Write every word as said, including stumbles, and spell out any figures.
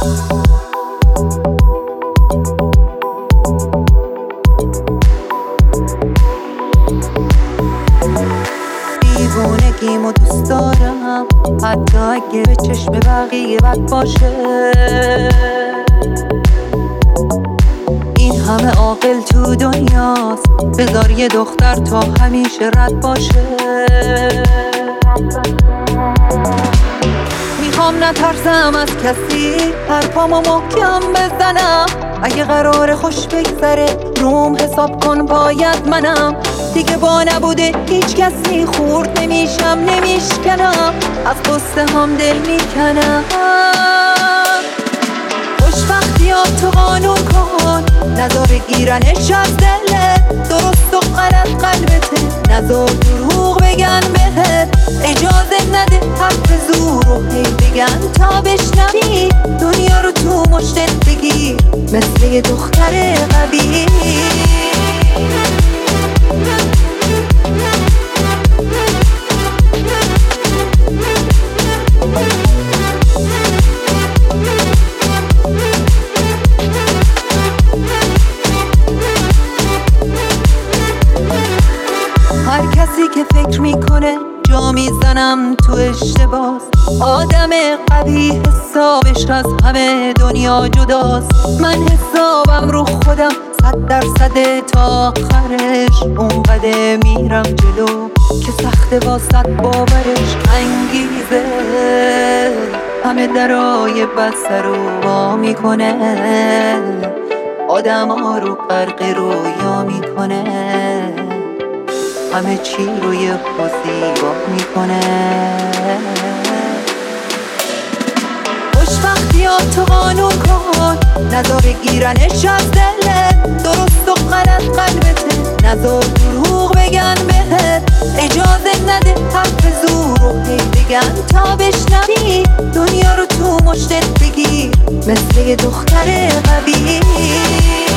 دیوونگیمو دوست دارم، حتی اگه به چشم بقیه بد باشه. این همه عاقل تو دنیاست، بذار یه دختر تا همیشه رد باشه. میخوام نترسم از کسی، حرفامو محکم بزنم. اگه قرار خوش بگذره روم حساب کن باید منم. دیگه با نبوده هیچ کسی خورد نمیشم نمیشکنم، از قصه هم دل میکنم. خوشبختی ها تو قانون کن، نذار بگیرنش از دلت. درست و غلط قلبته، نذار دروغ بگن بهت. اجازه نده حرف زور رو هی بگن تا بشنوی. دنیا رو تو مشتت بگیر مثل یه دختر قوی. هر کسی که فکر میکنه جا میزنم تو اشتباس. آدم قوی حسابش از همه دنیا جداست. من حسابم رو خودم صد درصده تا آخرش. اونقدر میرم جلو که سخت واسط باورش انگیزه. همه درای بسته رو وا میکنه، آدم ها رو غرق رویا میکنه. همه چی رو یه زیبا میکنه. خوشبختی ها تو قانون کن، نذار بگیرنش از دلت. درست و غلط قلبته، نذار دروغ بگن بهت. اجازه نده حرف زور رو هی بگن تا بشنوی. دنیا رو تو مشتت بگیر مثل یه دختر قوی.